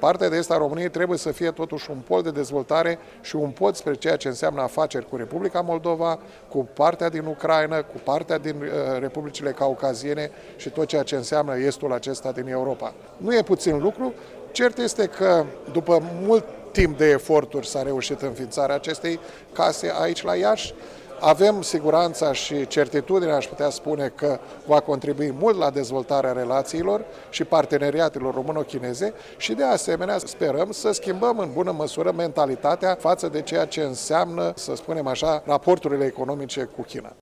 Partea de est a României trebuie să fie totuși un pol de dezvoltare și un pod spre ceea ce înseamnă afaceri cu Republica Moldova, cu partea din Ucraina, cu partea din republicile caucaziene și tot ceea ce înseamnă estul acesta din Europa. Nu e puțin lucru, cert este că după mult timp de eforturi s-a reușit înființarea acestei case aici la Iași. Avem siguranța și certitudinea, aș putea spune, că va contribui mult la dezvoltarea relațiilor și parteneriatelor româno-chineze și de asemenea sperăm să schimbăm în bună măsură mentalitatea față de ceea ce înseamnă, să spunem așa, raporturile economice cu China.